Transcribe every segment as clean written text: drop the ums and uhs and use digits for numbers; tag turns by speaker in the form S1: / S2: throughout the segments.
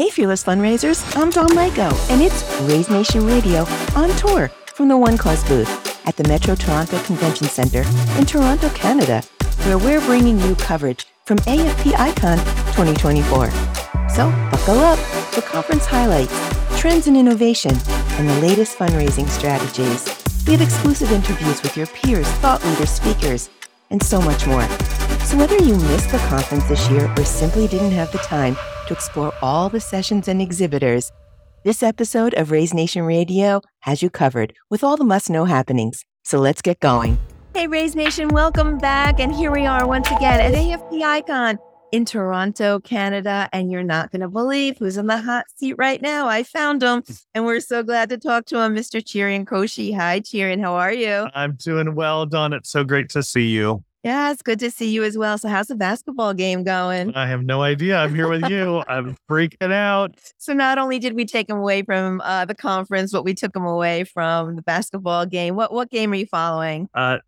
S1: Hey, Fearless Fundraisers, I'm Dawn Lego, and it's Raise Nation Radio on tour from the One Cause booth at the Metro Toronto Convention Centre in Toronto, Canada, where we're bringing you coverage from AFP Icon 2024. So buckle up for conference highlights, trends in innovation, and the latest fundraising strategies. We have exclusive interviews with your peers, thought leaders, speakers, and so much more. So whether you missed the conference this year or simply didn't have the time to explore all the sessions and exhibitors, this episode of Raise Nation Radio has you covered with all the must-know happenings. So let's get going. Hey, Raise Nation, welcome back. And here we are once again at AFP Icon in Toronto, Canada. And you're not going to believe who's in the hot seat right now. I found him, and we're so glad to talk to him, Mr. Cherian Koshy. Hi, Cherian. How are you?
S2: I'm doing well, Dawn. It's so great to see you.
S1: Yeah, it's good to see you as well. So how's the basketball game going?
S2: I have no idea. I'm here with you. I'm freaking out.
S1: So not only did we take him away from the conference, but we took him away from the basketball game. What game are you following?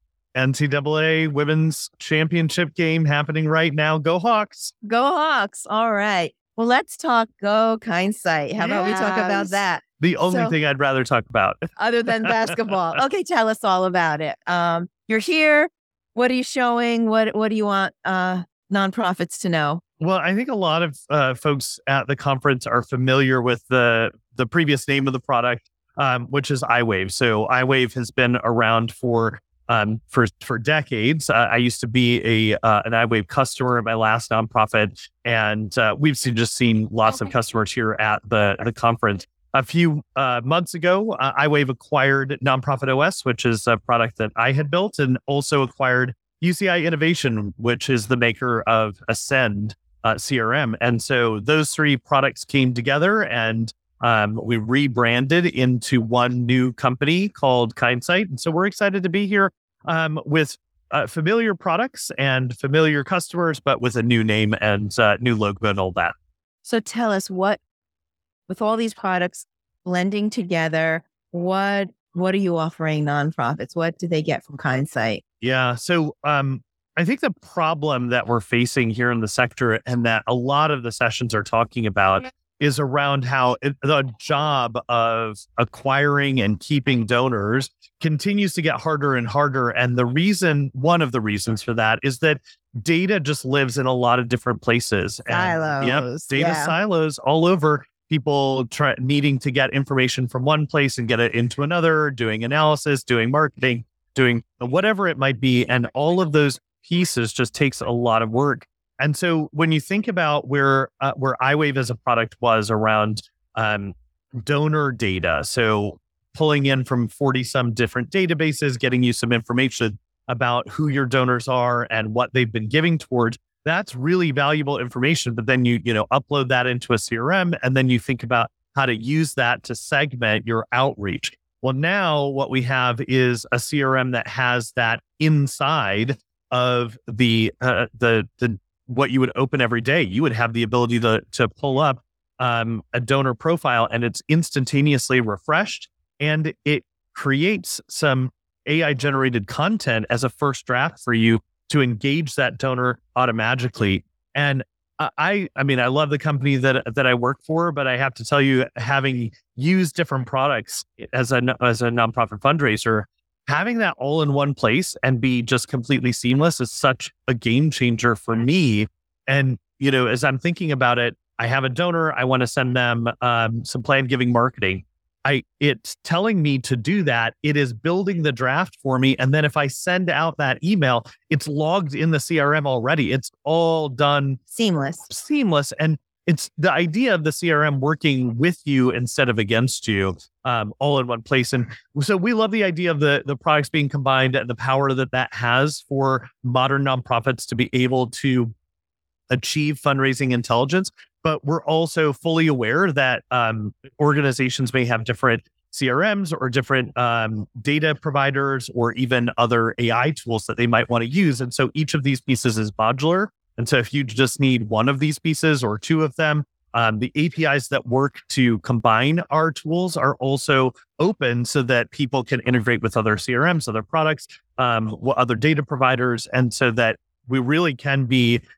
S2: NCAA Women's Championship game happening right now. Go Hawks.
S1: Go Hawks. All right. Well, let's talk Go Kindsight. How about we talk about that?
S2: The only thing I'd rather talk about.
S1: Other than basketball. Okay, tell us all about it. You're here. What are you showing? What do you want nonprofits to know?
S2: Well, I think a lot of folks at the conference are familiar with the previous name of the product, which is iWave. So iWave has been around for decades. I used to be an iWave customer at my last nonprofit, and we've seen lots of customers here at the conference. A few months ago, iWave acquired Nonprofit OS, which is a product that I had built, and also acquired UCI Innovation, which is the maker of Ascend CRM. And so those three products came together, and we rebranded into one new company called Kindsight. And so we're excited to be here with familiar products and familiar customers, but with a new name and new logo and all that.
S1: So tell us with all these products blending together, what are you offering nonprofits? What do they get from Kindsight?
S2: Yeah. So I think the problem that we're facing here in the sector, and that a lot of the sessions are talking about, is around how the job of acquiring and keeping donors continues to get harder and harder. And one of the reasons for that is that data just lives in a lot of different places.
S1: Silos.
S2: Data silos all over. People needing to get information from one place and get it into another, doing analysis, doing marketing, doing whatever it might be. And all of those pieces just takes a lot of work. And so when you think about where iWave as a product was around donor data, so pulling in from 40 some different databases, getting you some information about who your donors are and what they've been giving towards, that's really valuable information. But then you upload that into a CRM, and then you think about how to use that to segment your outreach. Well, now what we have is a CRM that has that inside of the what you would open every day. You would have the ability to pull up a donor profile, and it's instantaneously refreshed, and it creates some AI generated content as a first draft for you to engage that donor automatically. And I love the company that I work for, but I have to tell you, having used different products as a nonprofit fundraiser, having that all in one place and be just completely seamless is such a game changer for me. And, as I'm thinking about it, I have a donor, I want to send them some planned giving marketing. It's telling me to do that. It is building the draft for me. And then if I send out that email, it's logged in the CRM already. It's all done seamless. And it's the idea of the CRM working with you instead of against you, all in one place. And so we love the idea of the products being combined and the power that has for modern nonprofits to be able to achieve fundraising intelligence. But we're also fully aware that organizations may have different CRMs or different data providers or even other AI tools that they might want to use. And so each of these pieces is modular. And so if you just need one of these pieces or two of them, the APIs that work to combine our tools are also open so that people can integrate with other CRMs, other products, other data providers. And so that we really can be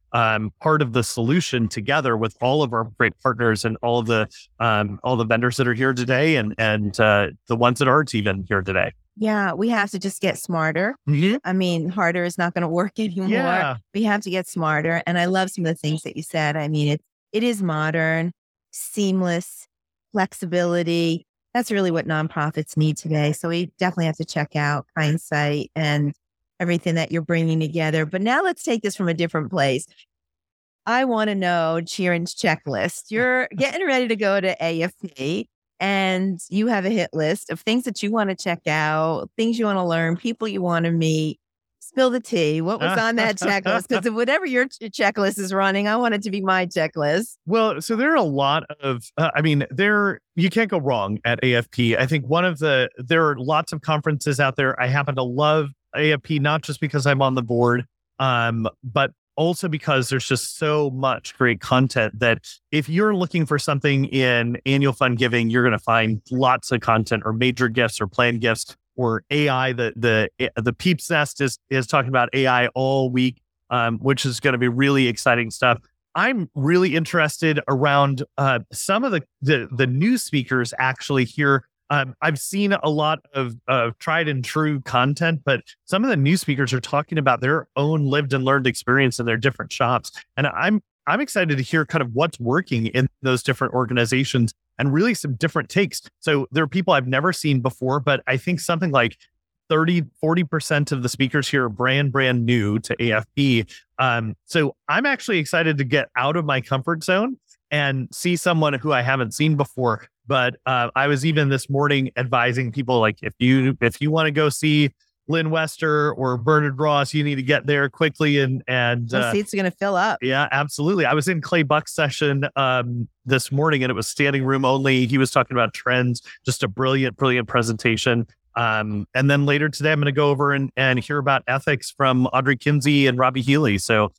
S2: part of the solution together with all of our great partners and all the vendors that are here today and the ones that aren't even here today.
S1: Yeah, we have to just get smarter.
S2: Mhm.
S1: I mean, harder is not going to work anymore.
S2: Yeah.
S1: We have to get smarter. And I love some of the things that you said. I mean, it is modern, seamless, flexibility. That's really what nonprofits need today. So we definitely have to check out Hindsight and everything that you're bringing together. But now let's take this from a different place. I want to know Sheeran's checklist. You're getting ready to go to AFP and you have a hit list of things that you want to check out, things you want to learn, people you want to meet. Spill the tea. What was on that checklist? Because whatever your checklist is running, I want it to be my checklist.
S2: Well, so there are a lot of, you can't go wrong at AFP. I think there are lots of conferences out there. I happen to love AFP, not just because I'm on the board, but also because there's just so much great content that if you're looking for something in annual fund giving, you're going to find lots of content or major gifts or planned gifts or AI. The Peeps Nest is talking about AI all week, which is going to be really exciting stuff. I'm really interested around some of the new speakers actually here. I've seen a lot of tried and true content, but some of the new speakers are talking about their own lived and learned experience in their different shops. And I'm excited to hear kind of what's working in those different organizations and really some different takes. So there are people I've never seen before, but I think something like 40% of the speakers here are brand new to AFP. So I'm actually excited to get out of my comfort zone and see someone who I haven't seen before. But I was even this morning advising people, like, if you want to go see Lynn Wester or Bernard Ross, you need to get there quickly. And
S1: the seats are going to fill up.
S2: Yeah, absolutely. I was in Clay Buck's session this morning, and it was standing room only. He was talking about trends, just a brilliant presentation. And then later today, I'm going to go over and hear about ethics from Audrey Kinsey and Robbie Healy. So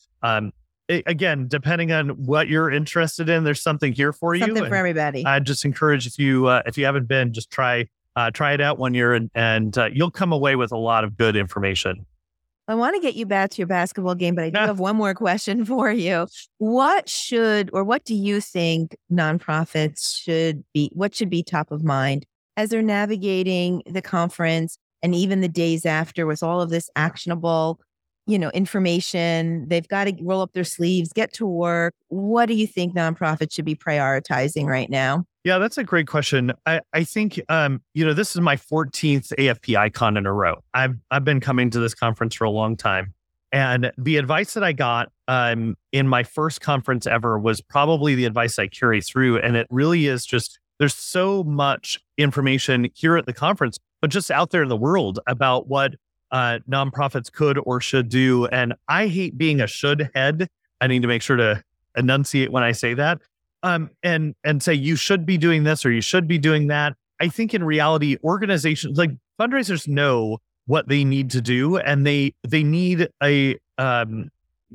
S2: again, depending on what you're interested in, there's something here for you.
S1: Something for everybody.
S2: I just encourage if you haven't been, just try it out one year and you'll come away with a lot of good information.
S1: I want to get you back to your basketball game, but I do have one more question for you. What do you think nonprofits should be top of mind as they're navigating the conference and even the days after with all of this actionable information? They've got to roll up their sleeves, get to work. What do you think nonprofits should be prioritizing right now?
S2: Yeah, that's a great question. I think, this is my 14th AFP Icon in a row. I've been coming to this conference for a long time. And the advice that I got in my first conference ever was probably the advice I carry through. And it really is just, there's so much information here at the conference, but just out there in the world about what nonprofits could or should do. And I hate being a should head. I need to make sure to enunciate when I say that. And say you should be doing this or you should be doing that. I think in reality, organizations like fundraisers know what they need to do, and they need some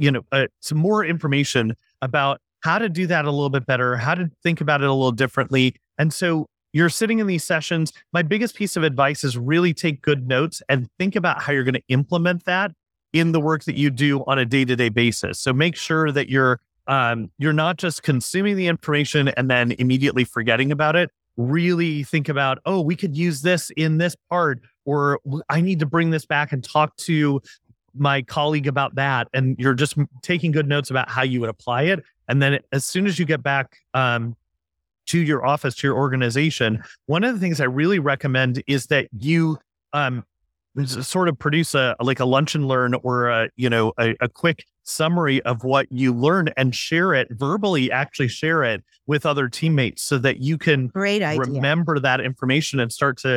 S2: more information about how to do that a little bit better, how to think about it a little differently. And so you're sitting in these sessions. My biggest piece of advice is really take good notes and think about how you're going to implement that in the work that you do on a day-to-day basis. So make sure that you're not just consuming the information and then immediately forgetting about it. Really think about, we could use this in this part, or I need to bring this back and talk to my colleague about that. And you're just taking good notes about how you would apply it. And then as soon as you get back to your office, to your organization, one of the things I really recommend is that you sort of produce a lunch and learn or a quick summary of what you learned and share it verbally, actually share it with other teammates so that you can remember that information and start to,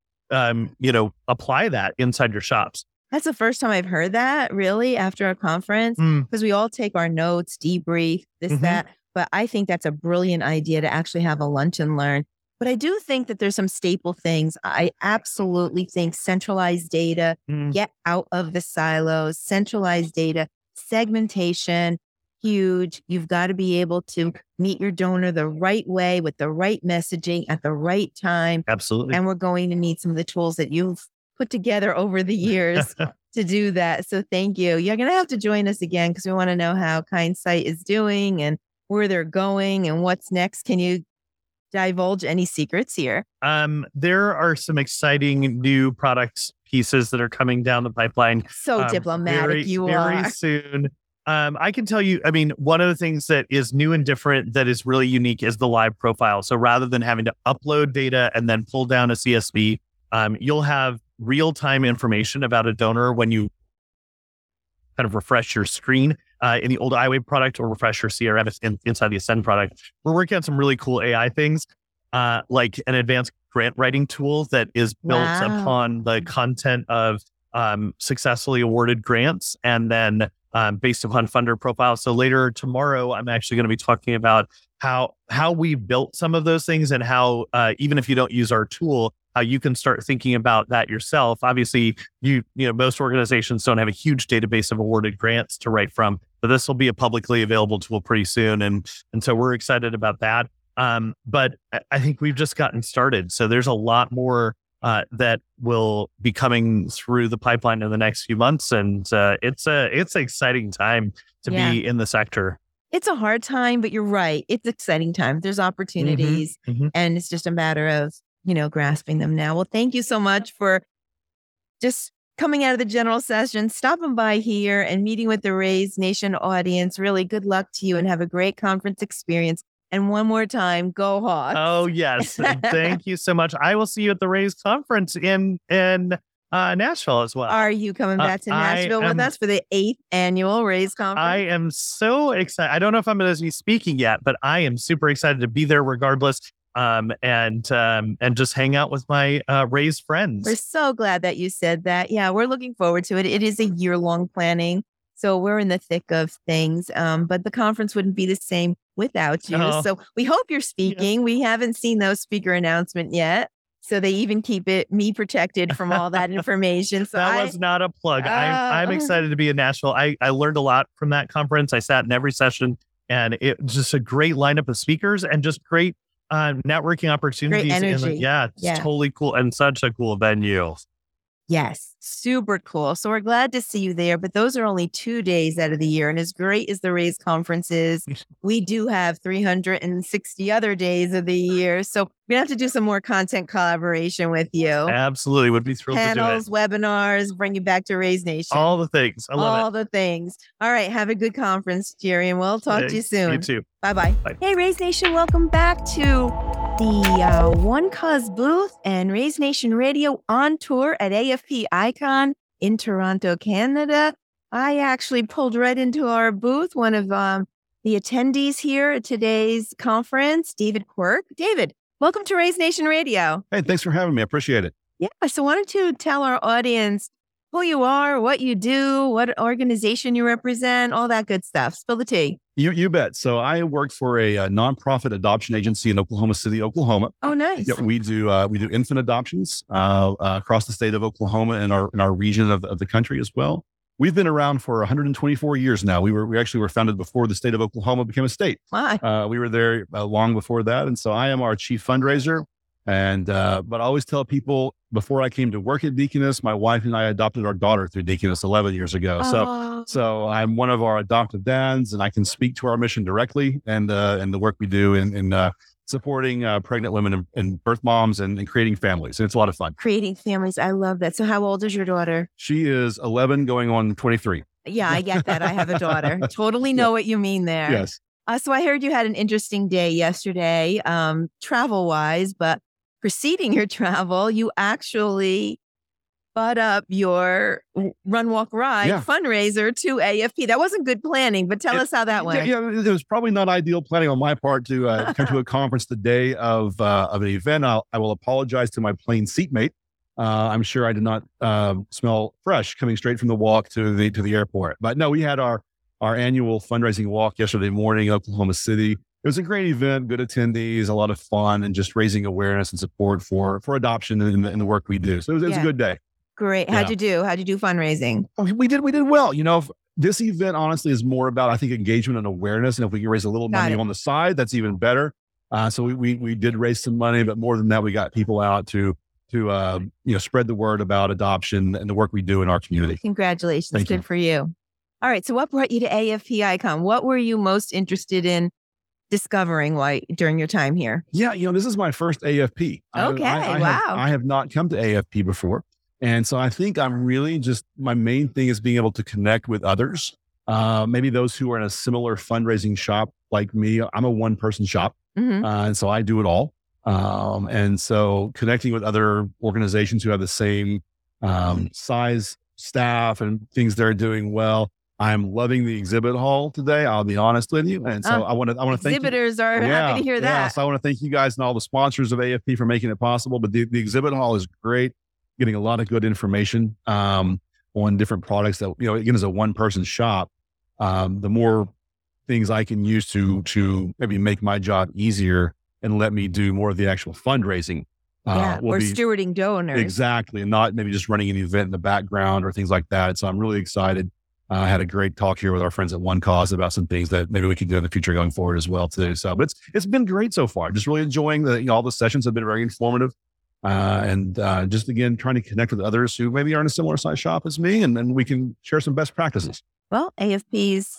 S2: apply that inside your shops.
S1: That's the first time I've heard that really after a conference, because we all take our notes, debrief, that. But I think that's a brilliant idea to actually have a lunch and learn. But I do think that there's some staple things. I absolutely think centralized data, get out of the silos, centralized data, segmentation, huge. You've got to be able to meet your donor the right way with the right messaging at the right time.
S2: Absolutely.
S1: And we're going to need some of the tools that you've put together over the years to do that. So thank you. You're going to have to join us again because we want to know how Kindsight is doing and where they're going and what's next. Can you divulge any secrets here?
S2: There are some exciting new product pieces that are coming down the pipeline.
S1: So diplomatic you are.
S2: Very soon. I can tell you, I mean, one of the things that is new and different that is really unique is the live profile. So rather than having to upload data and then pull down a CSV, you'll have real-time information about a donor when you kind of refresh your screen in the old iWave product or refresh your CRM inside the Ascend product. We're working on some really cool AI things, like an advanced grant writing tool that is built upon the content of successfully awarded grants and then based upon funder profiles. So later tomorrow, I'm actually going to be talking about how we built some of those things and how even if you don't use our tool, how you can start thinking about that yourself. Obviously, you know, most organizations don't have a huge database of awarded grants to write from, but this will be a publicly available tool pretty soon. And so we're excited about that. But I think we've just gotten started. So there's a lot more that will be coming through the pipeline in the next few months. And it's an exciting time to be in the sector.
S1: It's a hard time, but you're right. It's exciting time. There's opportunities and it's just a matter of, you know, grasping them now. Well, thank you so much for just coming out of the general session, stopping by here and meeting with the Raise Nation audience. Really good luck to you and have a great conference experience. And one more time, go Hawks.
S2: Oh, yes. Thank you so much. I will see you at the Raise conference in Nashville as well.
S1: Are you coming back to Nashville with us for the 8th annual Raise conference?
S2: I am so excited. I don't know if I'm going to be speaking yet, but I am super excited to be there regardless. And just hang out with my Raise friends.
S1: We're so glad that you said that. Yeah, we're looking forward to it. It is a year-long planning. So we're in the thick of things. But the conference wouldn't be the same without you. Oh. So we hope you're speaking. Yes. We haven't seen those speaker announcement yet. So they even keep me protected from all that information. So
S2: that was not a plug. I'm excited to be in Nashville. I learned a lot from that conference. I sat in every session and it was just a great lineup of speakers and just great networking opportunities.
S1: Great energy.
S2: It's totally cool and such a cool venue.
S1: Yes, super cool. So we're glad to see you there, but those are only 2 days out of the year. And as great as the Raise conference is, we do have 360 other days of the year. So we're going to have to do some more content collaboration with you.
S2: Absolutely. Would be thrilled
S1: Panels,
S2: to do it.
S1: Webinars, bring you back to Raise Nation.
S2: All the things. I love
S1: All the things. All right. Have a good conference, Jerry, and we'll talk to you soon.
S2: You too.
S1: Bye-bye.
S2: Bye.
S1: Hey, Raise Nation, welcome back to the One Cause booth and Raise Nation Radio on tour at AFP Icon in Toronto, Canada. I actually pulled right into our booth, one of the attendees here at today's conference, David Quirk. David, welcome to Raise Nation Radio.
S3: Hey, thanks for having me. I appreciate it.
S1: Yeah, so I wanted to tell our audience who you are, what you do, what organization you represent, all that good stuff. Spill the tea.
S3: You bet. So I work for a nonprofit adoption agency in Oklahoma City, Oklahoma.
S1: Oh, nice.
S3: Yeah, we do infant adoptions across the state of Oklahoma and our region of the country as well. We've been around for 124 years now. We actually were founded before the state of Oklahoma became a state.
S1: Wow.
S3: We were there long before that, and so I am our chief fundraiser. And but I always tell people, before I came to work at Deaconess, my wife and I adopted our daughter through Deaconess 11 years ago. So I'm one of our adoptive dads, and I can speak to our mission directly and the work we do in supporting pregnant women and birth moms and creating families. And it's a lot of fun.
S1: Creating families. I love that. So how old is your daughter?
S3: She is 11 going on 23.
S1: Yeah, I get that. I have a daughter. Totally know what you mean there.
S3: Yes.
S1: So I heard you had an interesting day yesterday, travel-wise, but preceding your travel, you actually brought up your Run, Walk, Ride fundraiser to AFP. That wasn't good planning, but tell us how that went.
S3: Yeah, it was probably not ideal planning on my part to come to a conference the day of an event. I will apologize to my plane seatmate. I'm sure I did not smell fresh coming straight from the walk to the airport. But no, we had our annual fundraising walk yesterday morning in Oklahoma City. It was a great event, good attendees, a lot of fun, and just raising awareness and support for adoption and the work we do. So it was a good day.
S1: Great. How'd you do? How'd you do fundraising?
S3: We did well. You know, this event honestly is more about, I think, engagement and awareness. And if we can raise a little money on the side, that's even better. So we did raise some money, but more than that, we got people out to spread the word about adoption and the work we do in our community.
S1: Congratulations.
S3: Thank
S1: Good
S3: you.
S1: for you. All right. So what brought you to AFP Icon? What were you most interested in discovering during your time here?
S3: Yeah, this is my first AFP.
S1: Okay.
S3: Wow. I have not come to AFP before. And so I think I'm really my main thing is being able to connect with others, maybe those who are in a similar fundraising shop like me. I'm a one-person shop, and so I do it all. And so connecting with other organizations who have the same size, staff, and things they're doing well. I'm loving the exhibit hall today. I'll be honest with you. And so I want to thank you.
S1: Exhibitors are happy to hear that.
S3: Yeah, so I want to thank you guys and all the sponsors of AFP for making it possible. But the exhibit hall is great, getting a lot of good information on different products that, again, as a one-person shop, the more things I can use to maybe make my job easier and let me do more of the actual fundraising.
S1: Or stewarding donors.
S3: Exactly. And not maybe just running an event in the background or things like that. So I'm really excited. I had a great talk here with our friends at One Cause about some things that maybe we can do in the future going forward as well too. So, but it's been great so far. Just really enjoying all the sessions have been very informative. And just again, trying to connect with others who maybe are in a similar size shop as me, and then we can share some best practices.
S1: Well, AFP's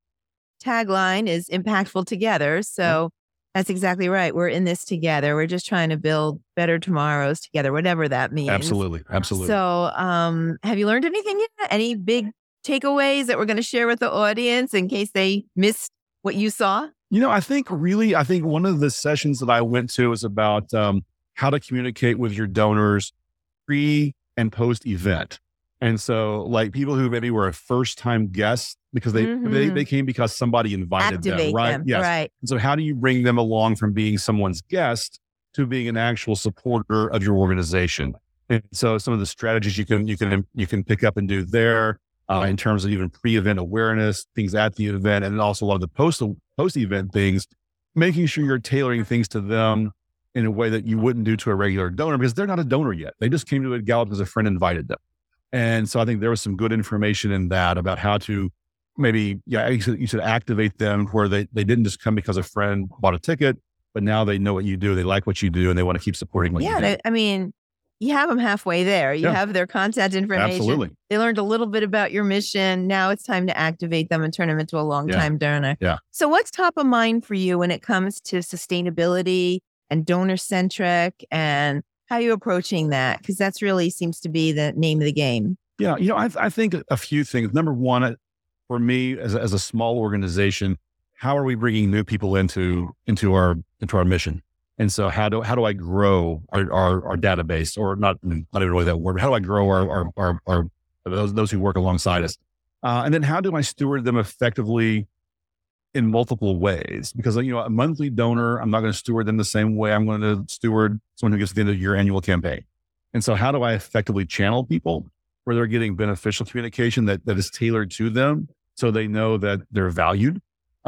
S1: tagline is impactful together. So that's exactly right. We're in this together. We're just trying to build better tomorrows together, whatever that means.
S3: Absolutely.
S1: So have you learned anything yet? Any big takeaways that we're going to share with the audience in case they missed what you saw?
S3: I think one of the sessions that I went to was about how to communicate with your donors pre and post event. And so like people who maybe were a first time guest because they came because somebody invited them, right?
S1: Them.
S3: Yes.
S1: Right.
S3: And so how do you bring them along from being someone's guest to being an actual supporter of your organization? And so some of the strategies you can pick up and do there. In terms of even pre-event awareness, things at the event, and then also a lot of the post-event things, making sure you're tailoring things to them in a way that you wouldn't do to a regular donor because they're not a donor yet. They just came to a Gallup because a friend invited them. And so I think there was some good information in that about how to maybe, you should activate them where they didn't just come because a friend bought a ticket, but now they know what you do, they like what you do, and they want to keep supporting what you do.
S1: You have them halfway there. You have their contact information.
S3: Absolutely.
S1: They learned a little bit about your mission. Now it's time to activate them and turn them into a long-time donor.
S3: Yeah.
S1: So what's top of mind for you when it comes to sustainability and donor-centric, and how are you approaching that? Because that's really seems to be the name of the game.
S3: Yeah. I think a few things. Number one, for me as a small organization, how are we bringing new people into our mission? And so how do I grow our database, or not even really that word, but how do I grow our those who work alongside us? And then how do I steward them effectively in multiple ways? Because, a monthly donor, I'm not going to steward them the same way I'm going to steward someone who gets to the end of your annual campaign. And so how do I effectively channel people where they're getting beneficial communication that is tailored to them so they know that they're valued?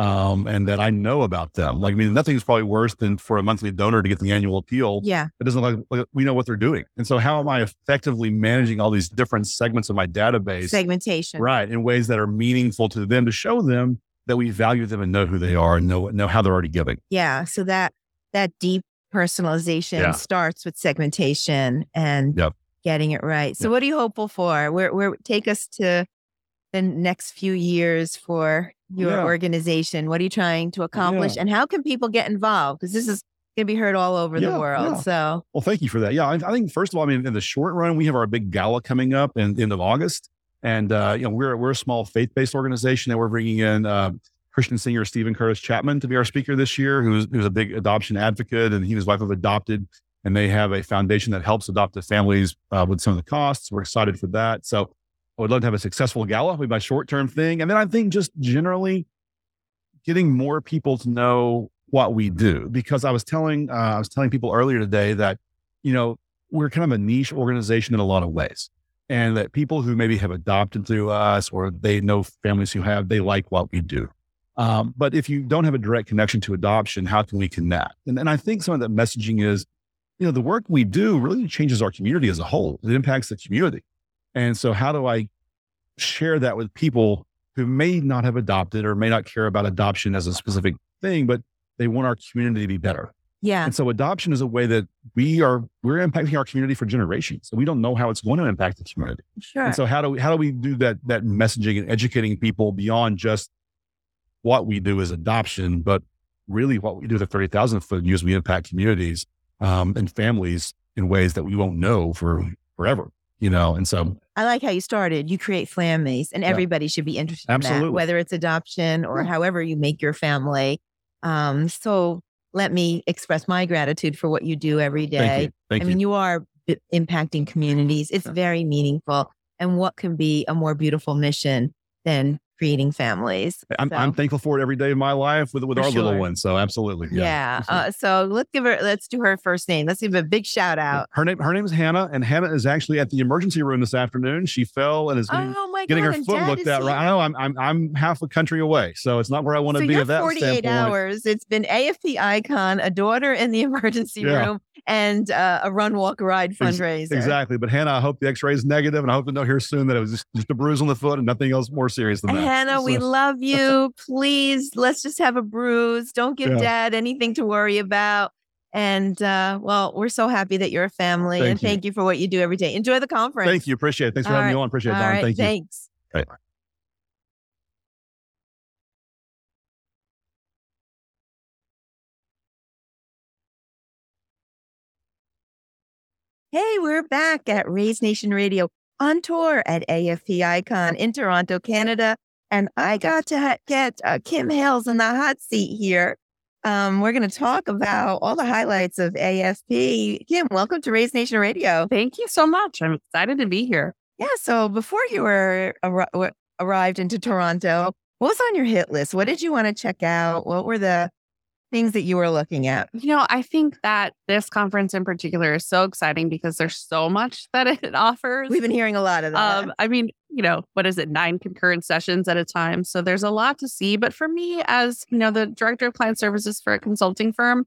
S3: And that I know about them. Nothing's probably worse than for a monthly donor to get the annual appeal.
S1: Yeah.
S3: It doesn't look like we know what they're doing. And so how am I effectively managing all these different segments of my database?
S1: Segmentation.
S3: Right. In ways that are meaningful to them, to show them that we value them and know who they are and know how they're already giving.
S1: Yeah. So that deep personalization starts with segmentation and getting it right. So what are you hopeful for? Where take us to the next few years for your organization? What are you trying to accomplish? And how can people get involved? Because this is going to be heard all over the world. So,
S3: well, thank you for that. Yeah, I think first of all, in the short run, we have our big gala coming up in the end of August, and we're a small faith-based organization, and we're bringing in Christian singer Stephen Curtis Chapman to be our speaker this year, who's a big adoption advocate, and he and his wife have adopted, and they have a foundation that helps adoptive families with some of the costs. We're excited for that. So I would love to have a successful gala, would be my short-term thing. And then I think just generally getting more people to know what we do, because I was telling people earlier today that, we're kind of a niche organization in a lot of ways, and that people who maybe have adopted through us, or they know families who have, they like what we do. But if you don't have a direct connection to adoption, how can we connect? And I think some of that messaging is, the work we do really changes our community as a whole. It impacts the community. And so how do I share that with people who may not have adopted or may not care about adoption as a specific thing, but they want our community to be better?
S1: Yeah.
S3: And so adoption is a way that we're impacting our community for generations. And we don't know how it's going to impact the community.
S1: Sure.
S3: And so how do we do that messaging and educating people beyond just what we do as adoption, but really what we do at the 30,000 foot view is we impact communities and families in ways that we won't know for forever, And so
S1: I like how you started. You create families, and everybody should be interested in that, whether it's adoption or however you make your family. So let me express my gratitude for what you do every day.
S3: Thank you.
S1: You are impacting communities. It's very meaningful. And what can be a more beautiful mission than creating families?
S3: I'm thankful for it every day of my life with our little one. So absolutely.
S1: Yeah. So let's do her first name. Let's give a big shout out.
S3: Her name is Hannah, and Hannah is actually at the emergency room this afternoon. She fell and is getting her foot looked at. Right. I know I'm half a country away, so it's not where I want to be at that 48 standpoint.
S1: Hours. It's been AFP Icon, a daughter in the emergency room, and a run, walk, ride fundraiser.
S3: Exactly. But Hannah, I hope the X-ray is negative, and I hope to know here soon that it was just a bruise on the foot and nothing else more serious than that.
S1: Hannah, we love you. Please, let's just have a bruise. Don't give Dad anything to worry about. And we're so happy that you're a family. Thank you for what you do every day. Enjoy the conference.
S3: Thank you. Appreciate it. Thanks for having me on. Appreciate it, Dawn. Thank you.
S1: Thanks.
S3: Right.
S1: Hey, we're back at Raise Nation Radio on tour at AFP Icon in Toronto, Canada. And I got to get Kim Hales in the hot seat here. We're going to talk about all the highlights of AFP. Kim, welcome to Raise Nation Radio.
S4: Thank you so much. I'm excited to be here.
S1: Yeah. So before you arrived into Toronto, what was on your hit list? What did you want to check out? What were the things that you were looking at?
S4: I think that this conference in particular is so exciting because there's so much that it offers.
S1: We've been hearing a lot of that.
S4: What is it? 9 concurrent sessions at a time. So there's a lot to see. But for me, as the director of client services for a consulting firm,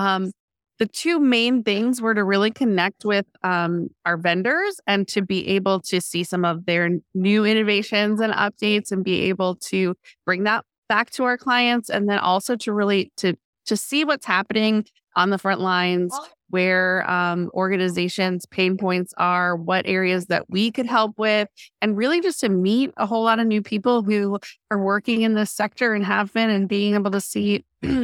S4: the two main things were to really connect with our vendors and to be able to see some of their new innovations and updates and be able to bring that back to our clients. And then also to really to see what's happening on the front lines, where organizations' pain points are, what areas that we could help with, and really just to meet a whole lot of new people who are working in this sector and have been, and being able to see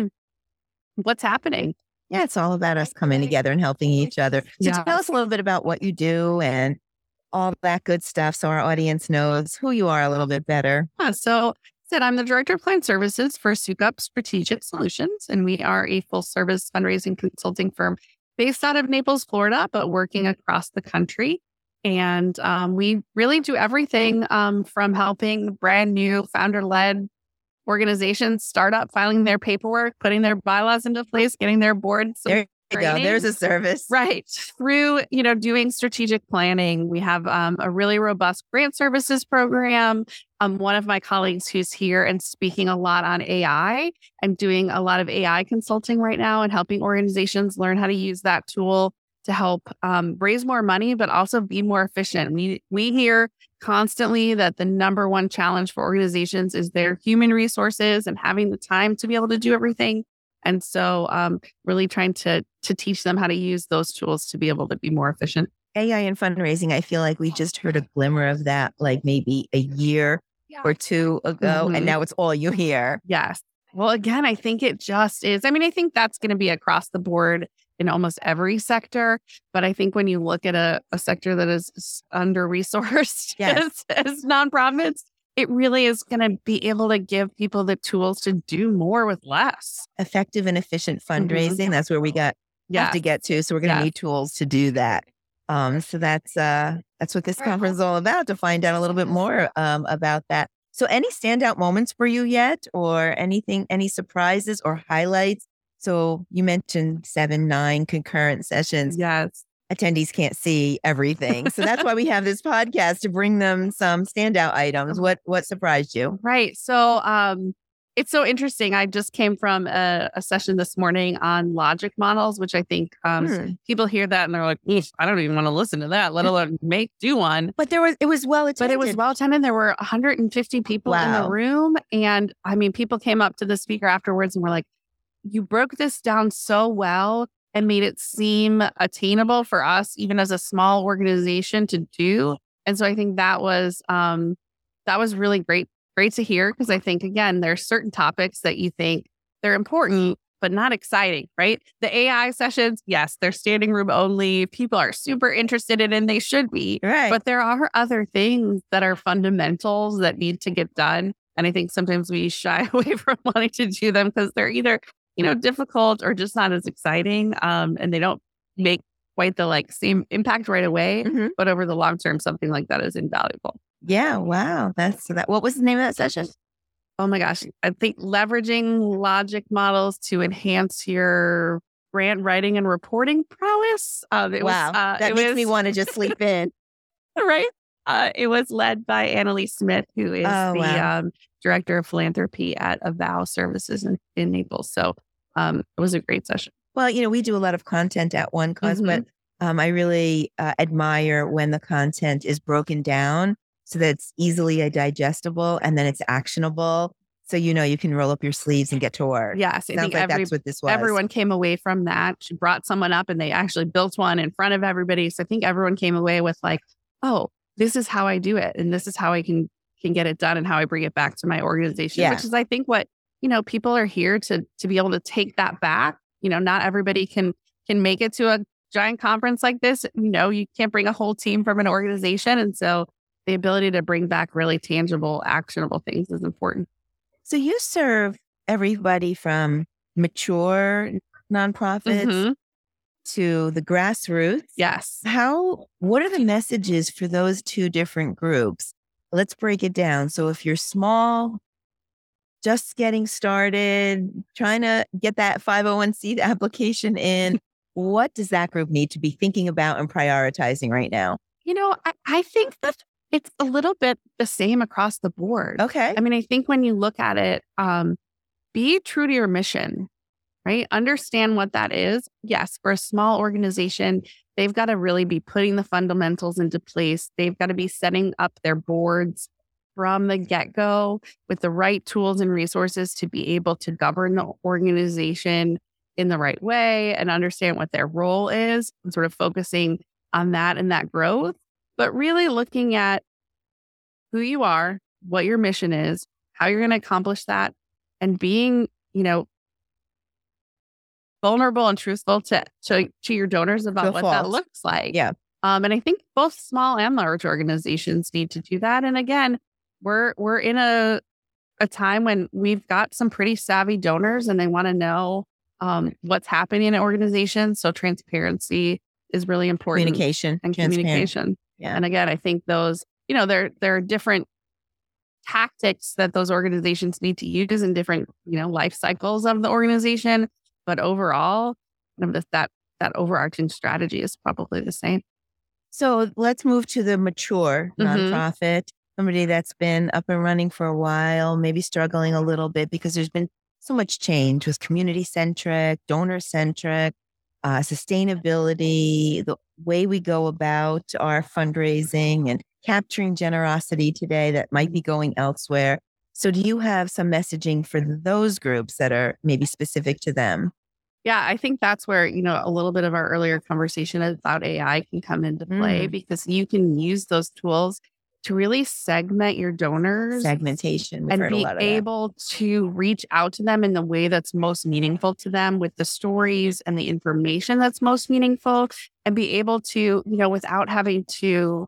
S4: what's happening.
S1: Yeah, it's all about us coming together and helping each other. So tell us a little bit about what you do and all that good stuff so our audience knows who you are a little bit better.
S4: I'm the director of client services for Sukup Strategic Solutions, and we are a full service fundraising consulting firm based out of Naples, Florida, but working across the country. And we really do everything from helping brand new founder-led organizations start up, filing their paperwork, putting their bylaws into place, getting their boards.
S1: There you go. There's a service.
S4: Right. Through, doing strategic planning. We have a really robust grant services program. One of my colleagues who's here and speaking a lot on AI and doing a lot of AI consulting right now and helping organizations learn how to use that tool to help raise more money, but also be more efficient. We hear constantly that the number one challenge for organizations is their human resources and having the time to be able to do everything. And so really trying to teach them how to use those tools to be able to be more efficient.
S1: AI and fundraising, I feel like we just heard a glimmer of that, like maybe a year or two ago, and now it's all you hear.
S4: Yes. Well, again, I think it just is. I think that's going to be across the board in almost every sector. But I think when you look at a sector that is under-resourced as nonprofits, it really is going to be able to give people the tools to do more with less.
S1: Effective and efficient fundraising. That's where we have to get to. So we're going to need tools to do that. So that's what this conference is all about, to find out a little bit more about that. So any standout moments for you yet, or any surprises or highlights? So you mentioned 7-9 concurrent sessions.
S4: Yes.
S1: Attendees can't see everything. So that's why we have this podcast, to bring them some standout items. What surprised you?
S4: Right. So it's so interesting. I just came from a session this morning on logic models, which I think people hear that and they're like, I don't even want to listen to that, let alone do one.
S1: But it was well attended.
S4: But it was well attended. There were 150 people in the room. And people came up to the speaker afterwards and were like, you broke this down so well and made it seem attainable for us, even as a small organization, to do. And so I think that was really great to hear, because I think, again, there's certain topics that you think they're important, but not exciting, right? The AI sessions, yes, they're standing room only. People are super interested in it, and they should be.
S1: Right.
S4: But there are other things that are fundamentals that need to get done. And I think sometimes we shy away from wanting to do them because they're either, difficult or just not as exciting. And they don't make quite the same impact right away.
S1: Mhm.
S4: But over the long term, something like that is invaluable.
S1: Yeah. Wow. What was the name of that session?
S4: Oh my gosh. I think leveraging logic models to enhance your grant writing and reporting prowess.
S1: That makes me want to just sleep in.
S4: Right. It was led by Annalise Smith, who is the director of philanthropy at Avow Services in Naples. So it was a great session.
S1: Well, we do a lot of content at One Cause, but I really admire when the content is broken down so that it's easily digestible and then it's actionable. So, you can roll up your sleeves and get to work.
S4: Yes.
S1: Sounds like that's what this was.
S4: Everyone came away from that. She brought someone up and they actually built one in front of everybody. So I think everyone came away with oh, this is how I do it. And this is how I can get it done and how I bring it back to my organization, which is, I think, what, people are here to be able to take that back. Not everybody can make it to a giant conference like this. You can't bring a whole team from an organization. And so the ability to bring back really tangible, actionable things is important.
S1: So you serve everybody from mature nonprofits to the grassroots.
S4: Yes.
S1: What are the messages for those two different groups? Let's break it down. So if you're small, just getting started, trying to get that 501c application in, what does that group need to be thinking about and prioritizing right now?
S4: I think that it's a little bit the same across the board.
S1: Okay.
S4: I mean, I think when you look at it, be true to your mission, right? Understand what that is. Yes, for a small organization, they've got to really be putting the fundamentals into place. They've got to be setting up their boards from the get-go with the right tools and resources to be able to govern the organization in the right way and understand what their role is, and sort of focusing on that and that growth, but really looking at who you are, what your mission is, how you're going to accomplish that, and being, vulnerable and truthful to your donors about what that looks like.
S1: Yeah.
S4: And I think both small and large organizations need to do that. And again, we're in a time when we've got some pretty savvy donors and they want to know what's happening in an organization. So transparency is really important. Communication.
S1: Yeah.
S4: And again, I think those, there are different tactics that those organizations need to use in different, life cycles of the organization. But overall, that overarching strategy is probably the same.
S1: So let's move to the mature nonprofit, somebody that's been up and running for a while, maybe struggling a little bit because there's been so much change with community-centric, donor-centric, sustainability, the way we go about our fundraising and capturing generosity today that might be going elsewhere. So do you have some messaging for those groups that are maybe specific to them?
S4: Yeah, I think that's where, a little bit of our earlier conversation about AI can come into play, because you can use those tools to really segment your donors.
S1: Segmentation.
S4: And be able to reach out to them in the way that's most meaningful to them, with the stories and the information that's most meaningful, and be able to, without having to,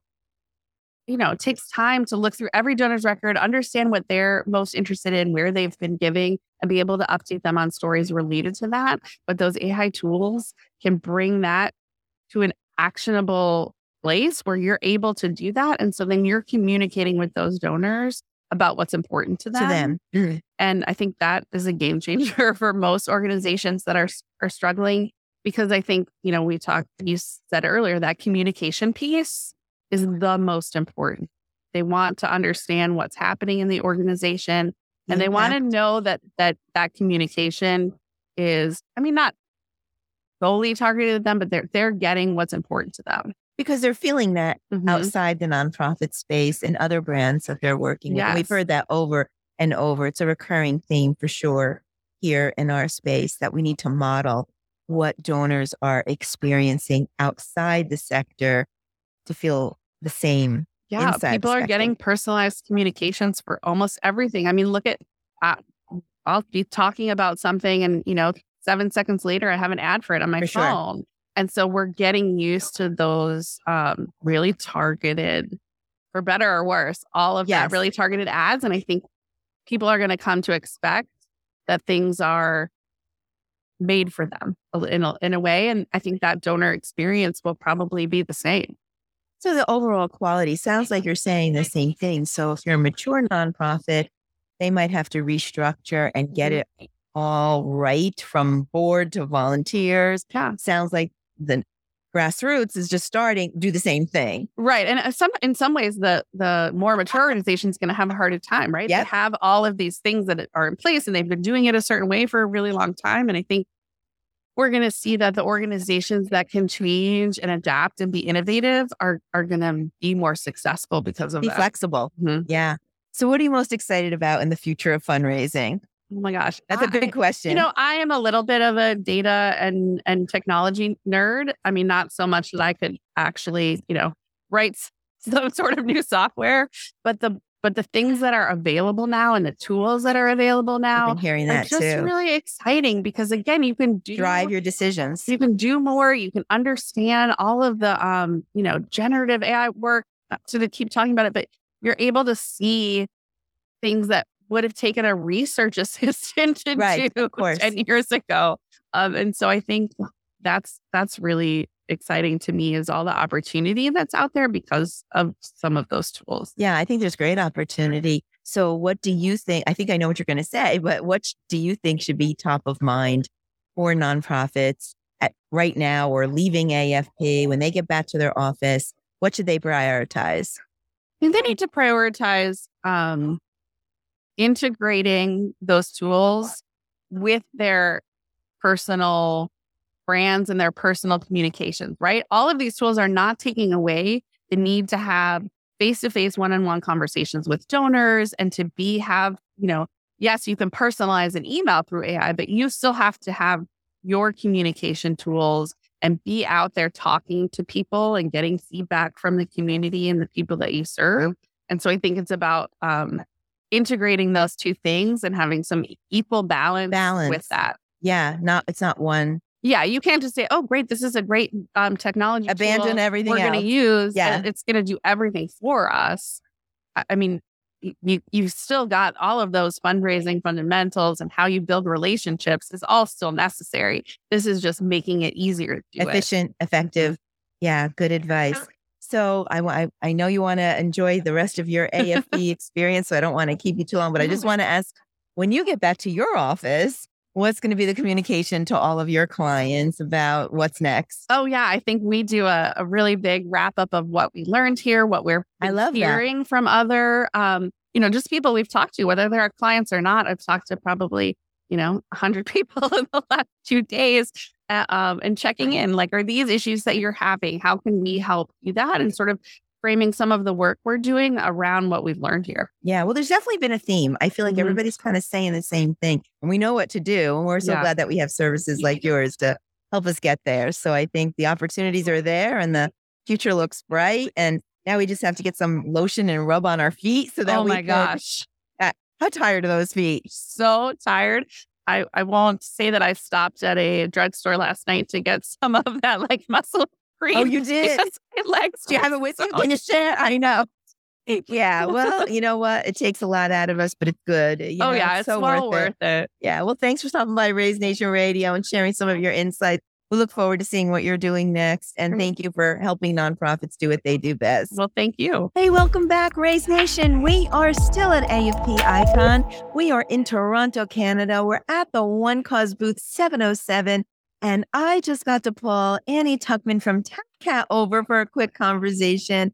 S4: it takes time to look through every donor's record, understand what they're most interested in, where they've been giving, and be able to update them on stories related to that. But those AI tools can bring that to an actionable place where you're able to do that. And so then you're communicating with those donors about what's important to them. And I think that is a game changer for most organizations that are struggling, because I think, you said earlier, that communication piece is the most important. They want to understand what's happening in the organization, and they want to know that communication is, not solely targeted at them, but they're getting what's important to them.
S1: Because they're feeling that outside the nonprofit space and other brands that they're working with. And we've heard that over and over. It's a recurring theme for sure. here in our space that we need to model what donors are experiencing outside the sector to feel the same.
S4: Yeah,
S1: inside
S4: people
S1: the
S4: are
S1: sector.
S4: getting personalized communications for almost everything. I mean, look at, I'll be talking about something and, 7 seconds later, I have an ad for it on my
S1: For sure.
S4: phone. And so we're getting used to those really targeted, for better or worse, all of
S1: Yes.
S4: that really targeted ads. And I think people are going to come to expect that things are made for them in a way. And I think that donor experience will probably be the same.
S1: So the overall quality sounds like you're saying the same thing. So if you're a mature nonprofit, they might have to restructure and get it all right from board to volunteers.
S4: Yeah.
S1: Sounds like the grassroots is just starting do the same thing.
S4: Right. And in some ways, the more mature organization is going to have a harder time, right?
S1: Yep.
S4: They have all of these things that are in place and they've been doing it a certain way for a really long time. And I think we're going to see that the organizations that can change and adapt and be innovative are going to be more successful because of
S1: Be
S4: that.
S1: flexible.
S4: Mhm.
S1: Yeah. So what are you most excited about in the future of fundraising?
S4: Oh my gosh.
S1: That's a big question.
S4: I am a little bit of a data and technology nerd. I mean, not so much that I could actually, write some sort of new software, but the things that are available now and the tools that are available
S1: I've
S4: now
S1: been hearing
S4: are
S1: that
S4: just
S1: too.
S4: really exciting because again, you can
S1: Drive your decisions.
S4: you can do more, you can understand all of the generative AI work. So to keep talking about it, but you're able to see things that would have taken a research assistant to
S1: Right,
S4: do
S1: of course.
S4: 10 years ago. And so I think that's really exciting to me is all the opportunity that's out there because of some of those tools.
S1: Yeah, I think there's great opportunity. So what do you think? I think I know what you're going to say, but what do you think should be top of mind for nonprofits right now or leaving AFP when they get back to their office? What should they prioritize?
S4: I think they need to prioritize integrating those tools with their personal brands and their personal communications, right? All of these tools are not taking away the need to have face-to-face one-on-one conversations with donors and to yes, you can personalize an email through AI, but you still have to have your communication tools and be out there talking to people and getting feedback from the community and the people that you serve. And so I think it's about integrating those two things and having some equal balance with that.
S1: Yeah, it's not one.
S4: Yeah, you can't just say, "Oh, great, this is a great technology
S1: Abandon
S4: tool
S1: everything
S4: we're going to
S1: else."
S4: use.
S1: Yeah.
S4: And it's going to do everything for us." I mean, you've still got all of those fundraising fundamentals and how you build relationships is all still necessary. This is just making it easier to do
S1: Efficient, effective. Yeah, good advice. So I know you want to enjoy the rest of your AFP experience, so I don't want to keep you too long, but I just want to ask, when you get back to your office, what's going to be the communication to all of your clients about what's next?
S4: Oh, yeah. I think we do a really big wrap up of what we learned here, what we're hearing from other, just people we've talked to, whether they're our clients or not. I've talked to probably, 100 people in the last 2 days and checking in, like, are these issues that you're having? How can we help you that? And sort of framing some of the work we're doing around what we've learned here.
S1: Yeah, well, there's definitely been a theme. I feel like everybody's kind of saying the same thing and we know what to do. And we're so glad that we have services like yours to help us get there. So I think the opportunities are there and the future looks bright. And now we just have to get some lotion and rub on our feet so that
S4: gosh.
S1: How tired are those feet?
S4: So tired. I won't say that I stopped at a drugstore last night to get some of that muscle cream.
S1: Oh, you did?
S4: My legs.
S1: Do you have it with you? Can you share? I know. Yeah. Well, you know what? It takes a lot out of us, but it's good.
S4: It's
S1: so
S4: well worth it.
S1: Yeah. Well, thanks for stopping by Raise Nation Radio and sharing some of your insights. We look forward to seeing what you're doing next. And thank you for helping nonprofits do what they do best.
S4: Well, thank you.
S1: Hey, welcome back, Raise Nation. We are still at AFP Icon. We are in Toronto, Canada. We're at the One Cause booth 707. And I just got to pull Annie Tuckman from TapCat over for a quick conversation.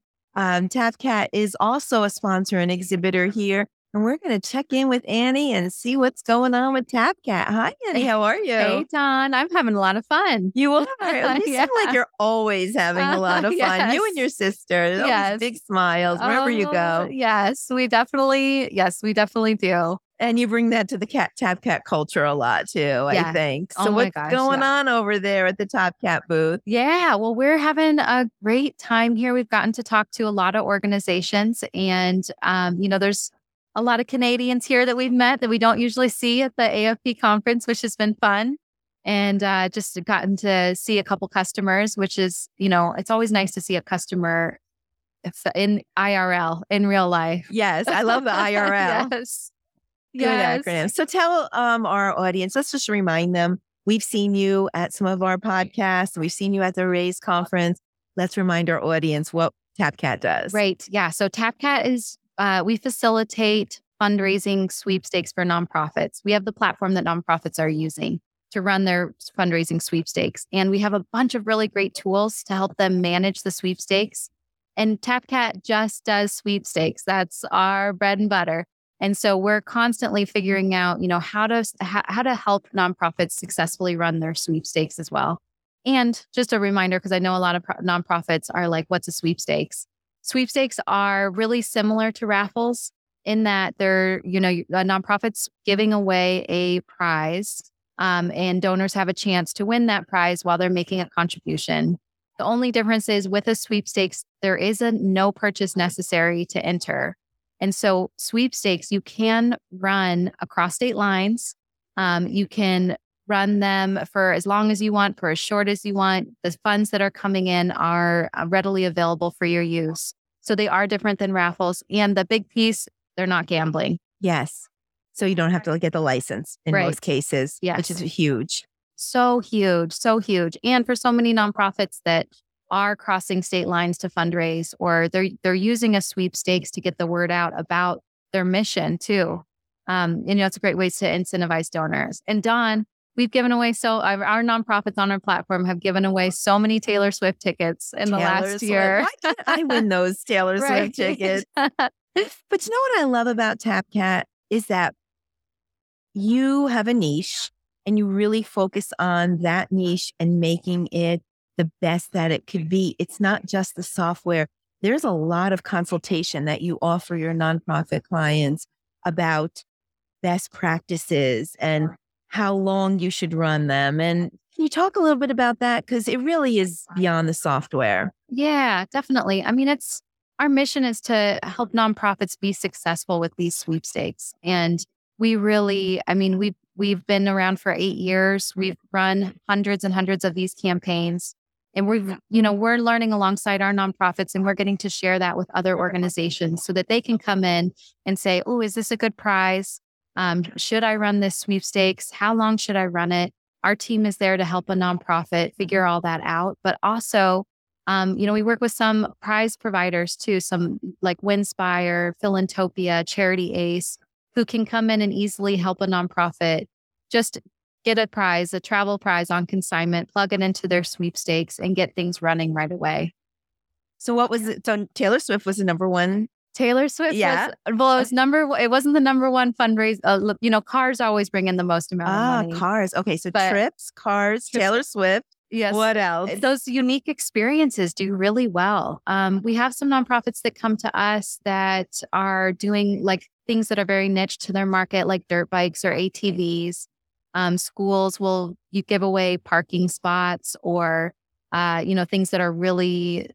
S1: TapCat is also a sponsor and exhibitor here. And we're going to check in with Annie and see what's going on with TapCat. Hi, Annie. How are you?
S5: Hey, Dawn. I'm having a lot of fun.
S1: You are. You seem like you're always having a lot of fun.
S5: Yes.
S1: You and your sister. Always big smiles wherever you go.
S5: Yes, we definitely do.
S1: And you bring that to the Tap Cat culture a lot too, I
S5: Yeah.
S1: think.
S5: Oh
S1: So
S5: my
S1: what's
S5: gosh,
S1: going
S5: yeah.
S1: on over there at the Top Cat booth?
S5: Yeah, well, we're having a great time here. We've gotten to talk to a lot of organizations, and there's a lot of Canadians here that we've met that we don't usually see at the AFP conference, which has been fun. And just gotten to see a couple customers, which is, it's always nice to see a customer in IRL, in real life.
S1: Yes, I love the IRL.
S5: Yes.
S1: Good
S5: Yes.
S1: acronym. So tell our audience, let's just remind them, we've seen you at some of our podcasts. We've seen you at the Raise conference. Let's remind our audience what TapCat does.
S5: Right. Yeah. So TapCat is, we facilitate fundraising sweepstakes for nonprofits. We have the platform that nonprofits are using to run their fundraising sweepstakes. And we have a bunch of really great tools to help them manage the sweepstakes. And TapCat just does sweepstakes. That's our bread and butter. And so we're constantly figuring out, how to help nonprofits successfully run their sweepstakes as well. And just a reminder, because I know a lot of nonprofits are like, what's a sweepstakes? Sweepstakes are really similar to raffles in that they're, a nonprofit's giving away a prize, and donors have a chance to win that prize while they're making a contribution. The only difference is with a sweepstakes, there is a no purchase necessary to enter. And so sweepstakes, you can run across state lines. You can run them for as long as you want, for as short as you want. The funds that are coming in are readily available for your use. So they are different than raffles. And the big piece, they're not gambling.
S1: Yes. So you don't have to get the license in
S5: Right.
S1: most cases,
S5: Yes.
S1: which is huge.
S5: So huge, so huge. And for so many nonprofits that are crossing state lines to fundraise, or they're using a sweepstakes to get the word out about their mission too. It's a great way to incentivize donors. And Dawn, we've given away our nonprofits on our platform have given away so many Taylor Swift tickets in the last year.
S1: Why can't I win those Taylor
S5: Right.
S1: Swift tickets? But you know what I love about TapCat is that you have a niche and you really focus on that niche and making it the best that it could be. It's not just the software. There's a lot of consultation that you offer your nonprofit clients about best practices and how long you should run them. And can you talk a little bit about that? Because it really is beyond the software.
S5: Yeah, definitely. I mean, our mission is to help nonprofits be successful with these sweepstakes. And we really, we've been around for 8 years. We've run hundreds and hundreds of these campaigns. And we're learning alongside our nonprofits, and we're getting to share that with other organizations so that they can come in and say, oh, is this a good prize? Should I run this sweepstakes? How long should I run it? Our team is there to help a nonprofit figure all that out. But also, we work with some prize providers too, some like Winspire, Philanthropia, Charity Ace, who can come in and easily help a nonprofit just get a prize, a travel prize on consignment, plug it into their sweepstakes and get things running right away.
S1: So what was it? So Taylor Swift was the number one.
S5: Taylor Swift it wasn't the number one fundraiser. Cars always bring in the most amount of money.
S1: Cars. Okay. So
S5: But-
S1: trips, cars, Taylor Swift.
S5: Yes.
S1: What else?
S5: Those unique experiences do really well. We have some nonprofits that come to us that are doing like things that are very niche to their market, like dirt bikes or ATVs. Schools you give away parking spots or, things that are really,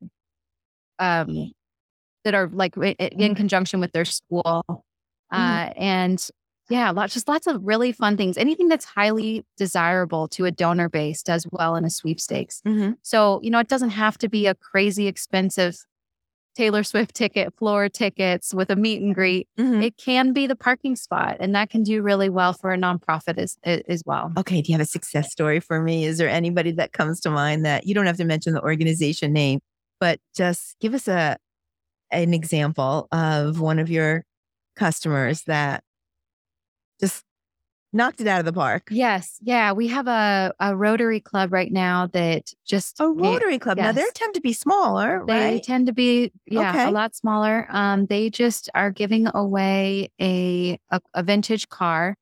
S5: that are like in conjunction with their school. And yeah, lots of really fun things. Anything that's highly desirable to a donor base does well in a sweepstakes.
S1: Mm-hmm.
S5: So, it doesn't have to be a crazy expensive Taylor Swift ticket, floor tickets with a meet and greet.
S1: Mm-hmm.
S5: It can be the parking spot, and that can do really well for a nonprofit as well.
S1: Okay. Do you have a success story for me? Is there anybody that comes to mind that you don't have to mention the organization name, but just give us an example of one of your customers that just knocked it out of the park?
S5: Yes. Yeah. We have a Rotary Club right now that just...
S1: A Rotary Club. Now, they
S5: yes.
S1: tend to be smaller,
S5: They
S1: right?
S5: tend to be,
S1: Okay.
S5: a lot smaller. They just are giving away a vintage car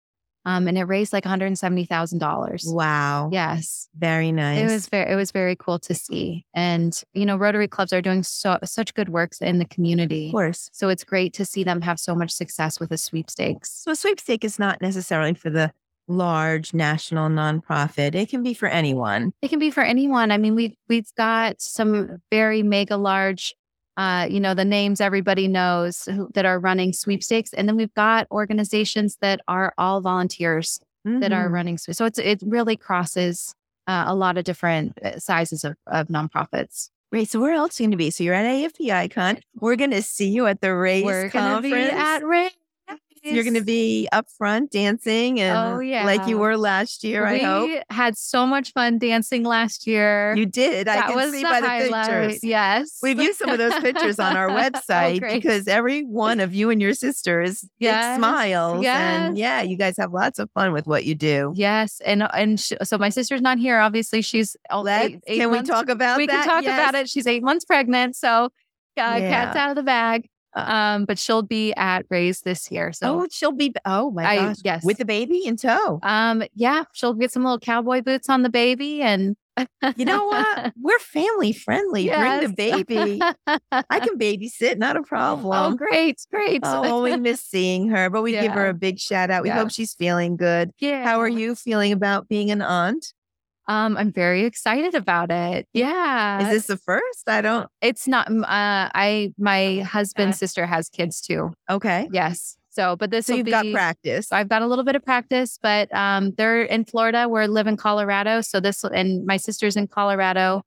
S5: And it raised like $170,000.
S1: Wow.
S5: Yes.
S1: Very nice.
S5: It was very cool to see. And, Rotary clubs are doing such good works in the community.
S1: Of course.
S5: So it's great to see them have so much success with a sweepstakes.
S1: So a sweepstake is not necessarily for the large national nonprofit. It can be for anyone.
S5: It can be for anyone. I mean, we've got some very mega large, the names everybody knows that are running sweepstakes. And then we've got organizations that are all volunteers that are running. So it really crosses a lot of different sizes of nonprofits.
S1: Great. So where else are you going to be? So you're at AFP Icon. We're going to see you at the Raise
S5: We're
S1: conference.
S5: going to be at Raise.
S1: You're going to be up front dancing and like you were last year, I hope.
S5: We had so much fun dancing last year.
S1: You did. I can see by the pictures.
S5: Yes.
S1: We've used some of those pictures on our website because every one of you and your sisters smiles.
S5: Yes.
S1: And you guys have lots of fun with what you do.
S5: Yes. So my sister's not here. Obviously, she's eight
S1: Can
S5: months.
S1: We talk about that?
S5: We can talk about it. She's 8 months pregnant. So cat's out of the bag. But she'll be at Raise this year. So
S1: she'll be. Oh my gosh!
S5: Yes,
S1: with the baby in tow.
S5: She'll get some little cowboy boots on the baby, and
S1: you know what? We're family friendly.
S5: Yes.
S1: Bring the baby. I can babysit, not a problem.
S5: Oh, great.
S1: Oh, we miss seeing her, but we give her a big shout out. We hope she's feeling good.
S5: Yeah.
S1: How are you feeling about being an aunt?
S5: I'm very excited about it. Yeah.
S1: Is this the first?
S5: It's not. My husband's sister has kids too.
S1: Okay.
S5: Yes. So you've
S1: got practice.
S5: I've got a little bit of practice, but they're in Florida. We live in Colorado. And my sister's in Colorado.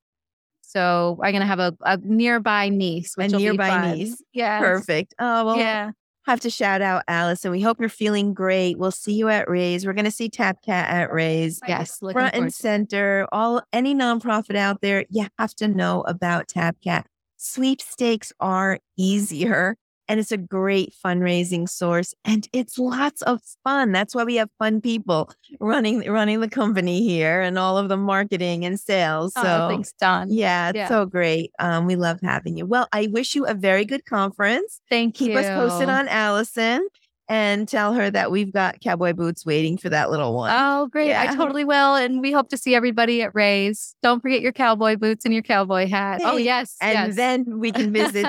S5: So I'm going to have a nearby niece.
S1: A nearby niece.
S5: Yeah.
S1: Perfect. Oh, well.
S5: Yeah.
S1: Have to shout out Allison. We hope you're feeling great. We'll see you at Raise. We're going to see Tap Cat at Raise.
S5: Yes,
S1: front and center. Any nonprofit out there, you have to know about Tap Cat. Sweepstakes are easier, and it's a great fundraising source, and it's lots of fun. That's why we have fun people running the company here, and all of the marketing and sales. So
S5: thanks, Dawn.
S1: Yeah, it's so great. We love having you. Well, I wish you a very good conference.
S5: Thank you.
S1: Keep us posted on Allison and tell her that we've got cowboy boots waiting for that little one.
S5: Oh, great. Yeah. I totally will. And we hope to see everybody at Raise. Don't forget your cowboy boots and your cowboy hat.
S1: Hey.
S5: Oh, yes.
S1: And then we can visit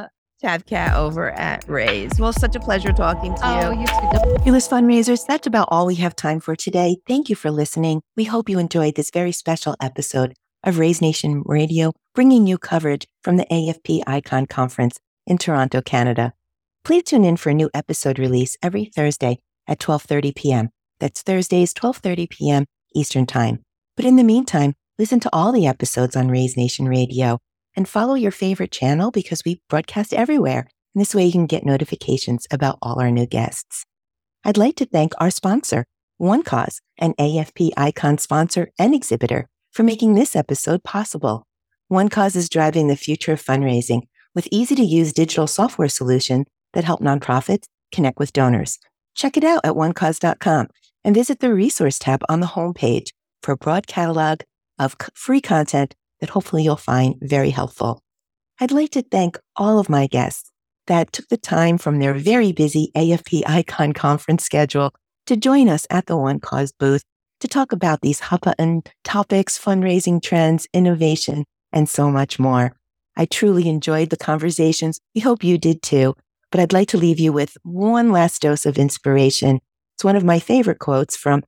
S1: Tap Cat over at Raise. Well, such a pleasure talking to you.
S5: Oh, you too.
S1: Fearless Fundraisers, that's about all we have time for today. Thank you for listening. We hope you enjoyed this very special episode of Raise Nation Radio, bringing you coverage from the AFP Icon Conference in Toronto, Canada. Please tune in for a new episode release every Thursday at 12:30 p.m. That's Thursdays, 12:30 p.m. Eastern Time. But in the meantime, listen to all the episodes on Raise Nation Radio and follow your favorite channel because we broadcast everywhere. And this way you can get notifications about all our new guests. I'd like to thank our sponsor, OneCause, an AFP Icon sponsor and exhibitor, for making this episode possible. OneCause is driving the future of fundraising with easy-to-use digital software solutions that help nonprofits connect with donors. Check it out at onecause.com and visit the resource tab on the homepage for a broad catalog of free content that hopefully you'll find very helpful. I'd like to thank all of my guests that took the time from their very busy AFP Icon conference schedule to join us at the OneCause booth to talk about these hot-button topics, fundraising trends, innovation, and so much more. I truly enjoyed the conversations. We hope you did too. But I'd like to leave you with one last dose of inspiration. It's one of my favorite quotes from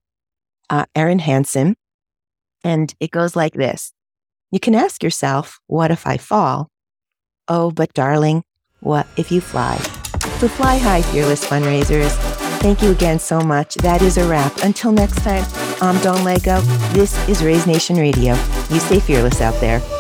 S1: Erin Hansen, and it goes like this. You can ask yourself, what if I fall? Oh, but darling, what if you fly? So fly high, fearless fundraisers. Thank you again so much. That is a wrap. Until next time, I'm Dawn Lego. This is Raise Nation Radio. You stay fearless out there.